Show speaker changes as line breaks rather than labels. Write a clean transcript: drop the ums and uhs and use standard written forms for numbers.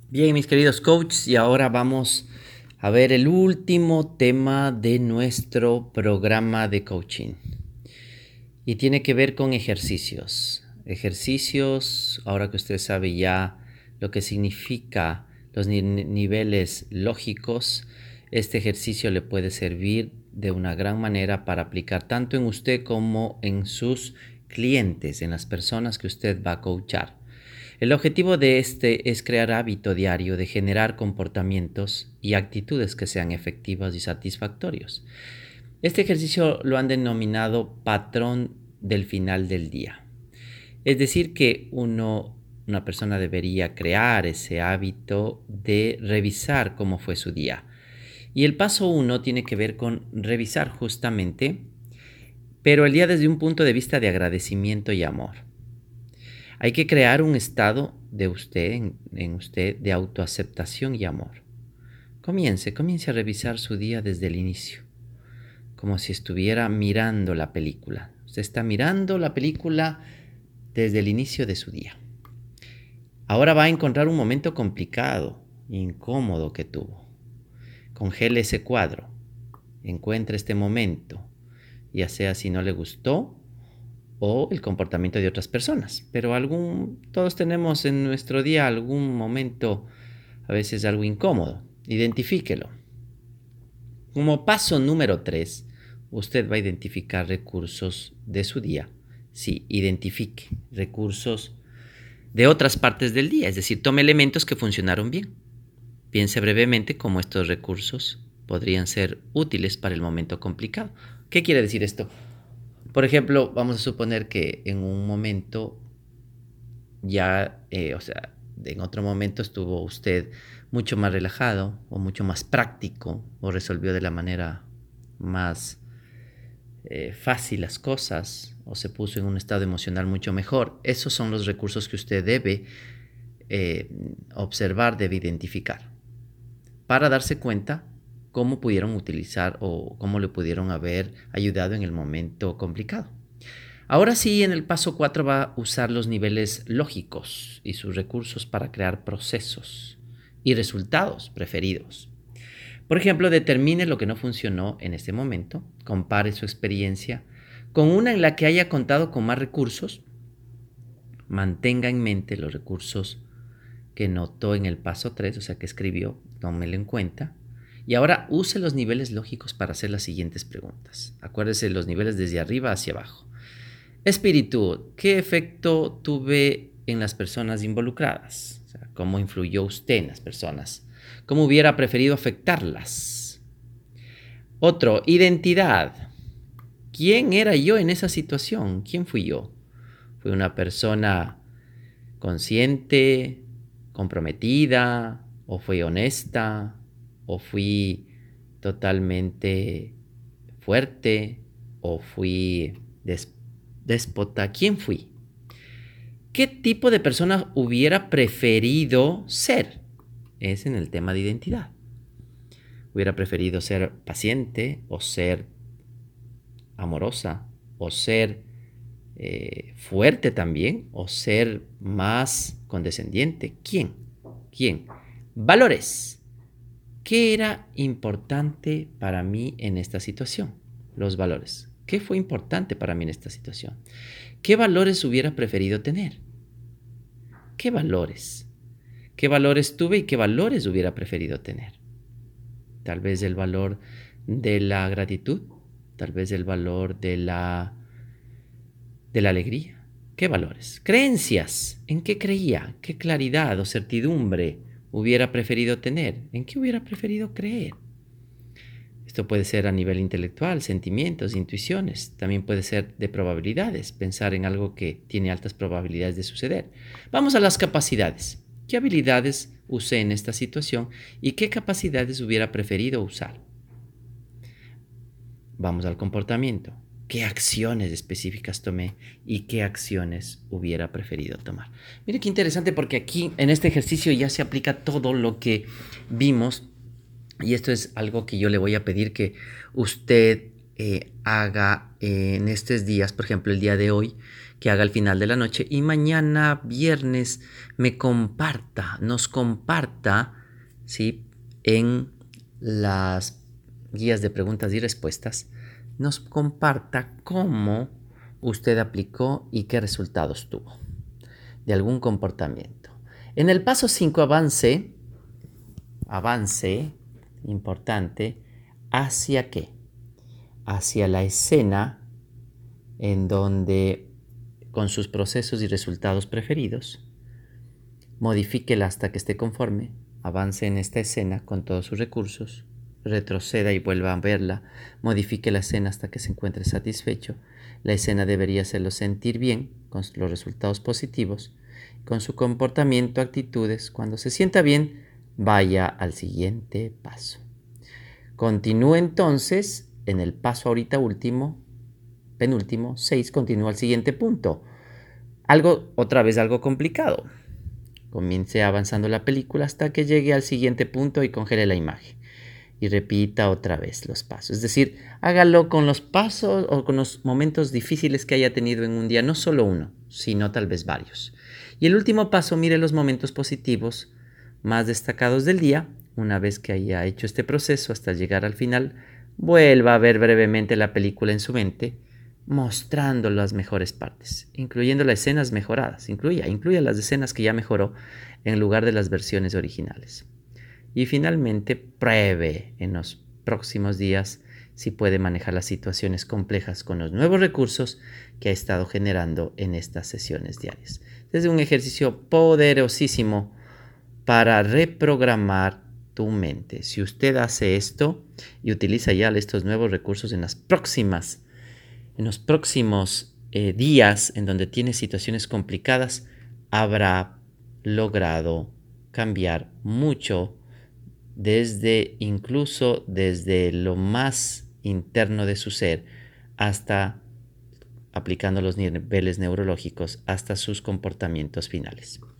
Bien, mis queridos coaches, y ahora vamos a ver el último tema de nuestro programa de coaching. Y tiene que ver con ejercicios. Ejercicios, ahora que usted sabe ya lo que significa los niveles lógicos, este ejercicio le puede servir de una gran manera para aplicar tanto en usted como en sus clientes, en las personas que usted va a coachar. El objetivo de este es crear hábito diario de generar comportamientos y actitudes que sean efectivos y satisfactorios. Este ejercicio lo han denominado patrón del final del día. Es decir, que una persona debería crear ese hábito de revisar cómo fue su día. Y el paso 1 tiene que ver con revisar justamente, pero el día desde un punto de vista de agradecimiento y amor. Hay que crear un estado de usted, en usted, de autoaceptación y amor. Comience a revisar su día desde el inicio, como si estuviera mirando la película. Usted está mirando la película desde el inicio de su día. Ahora va a encontrar un momento complicado, incómodo que tuvo. Congele ese cuadro, encuentre este momento, ya sea si no le gustó o el comportamiento de otras personas. Pero todos tenemos en nuestro día algún momento, a veces algo incómodo. Identifíquelo. Como paso número 3, usted va a identificar recursos de su día. Sí, identifique recursos de otras partes del día, es decir, tome elementos que funcionaron bien. Piense brevemente cómo estos recursos podrían ser útiles para el momento complicado. ¿Qué quiere decir esto? Por ejemplo, vamos a suponer que en un momento en otro momento estuvo usted mucho más relajado o mucho más práctico o resolvió de la manera más fácil las cosas o se puso en un estado emocional mucho mejor. Esos son los recursos que usted debe observar, debe identificar para darse cuenta cómo pudieron utilizar o cómo le pudieron haber ayudado en el momento complicado. Ahora sí, en el paso 4 va a usar los niveles lógicos y sus recursos para crear procesos y resultados preferidos. Por ejemplo, determine lo que no funcionó en este momento, compare su experiencia con una en la que haya contado con más recursos, mantenga en mente los recursos que notó en el paso 3, o sea, que escribió, tómelo en cuenta. Y ahora use los niveles lógicos para hacer las siguientes preguntas. Acuérdese los niveles desde arriba hacia abajo. Espíritu, ¿qué efecto tuve en las personas involucradas? O sea, ¿cómo influyó usted en las personas? ¿Cómo hubiera preferido afectarlas? Otro, identidad. ¿Quién era yo en esa situación? ¿Quién fui yo? ¿Fui una persona consciente, comprometida, o fui honesta, o fui totalmente fuerte, o fui déspota? ¿Quién fui? ¿Qué tipo de persona hubiera preferido ser? Es en el tema de identidad. ¿Hubiera preferido ser paciente o ser amorosa o ser fuerte también o ser más condescendiente? ¿Quién? ¿Quién? Valores. ¿Qué era importante para mí en esta situación? Los valores. ¿Qué fue importante para mí en esta situación? ¿Qué valores hubiera preferido tener? ¿Qué valores? ¿Qué valores tuve y qué valores hubiera preferido tener? Tal vez el valor de la gratitud, tal vez el valor de la alegría. ¿Qué valores? Creencias. ¿En qué creía? ¿Qué claridad o certidumbre hubiera preferido tener? ¿En qué hubiera preferido creer? Esto puede ser a nivel intelectual, sentimientos, intuiciones. También puede ser de probabilidades, pensar en algo que tiene altas probabilidades de suceder. Vamos a las capacidades. ¿Qué habilidades usé en esta situación y qué capacidades hubiera preferido usar? Vamos al comportamiento. ¿Qué acciones específicas tomé y qué acciones hubiera preferido tomar? Mire qué interesante, porque aquí en este ejercicio ya se aplica todo lo que vimos, y esto es algo que yo le voy a pedir que usted haga en estos días, por ejemplo el día de hoy, que haga al final de la noche y mañana viernes nos comparta, ¿sí? En las guías de preguntas y respuestas, nos comparta cómo usted aplicó y qué resultados tuvo de algún comportamiento. En el paso 5 avance importante, ¿hacia qué? Hacia la escena en donde con sus procesos y resultados preferidos, modifíquela hasta que esté conforme, avance en esta escena con todos sus recursos, retroceda y vuelva a verla, modifique la escena hasta que se encuentre satisfecho. La escena debería hacerlo sentir bien con los resultados positivos, con su comportamiento, actitudes. Cuando se sienta bien, vaya al siguiente paso. Continúe entonces en el paso ahorita penúltimo, 6, continúa al siguiente punto. Otra vez algo complicado. Comience avanzando la película hasta que llegue al siguiente punto y congele la imagen. Y repita otra vez los pasos. Es decir, hágalo con los pasos o con los momentos difíciles que haya tenido en un día, no solo uno, sino tal vez varios. Y el último paso, mire los momentos positivos más destacados del día. Una vez que haya hecho este proceso hasta llegar al final, vuelva a ver brevemente la película en su mente, mostrando las mejores partes, incluyendo las escenas mejoradas. Incluya las escenas que ya mejoró en lugar de las versiones originales. Y finalmente, pruebe en los próximos días si puede manejar las situaciones complejas con los nuevos recursos que ha estado generando en estas sesiones diarias. Es un ejercicio poderosísimo para reprogramar tu mente. Si usted hace esto y utiliza ya estos nuevos recursos en los próximos días en donde tiene situaciones complicadas, habrá logrado cambiar mucho incluso desde lo más interno de su ser hasta aplicando los niveles neurológicos hasta sus comportamientos finales.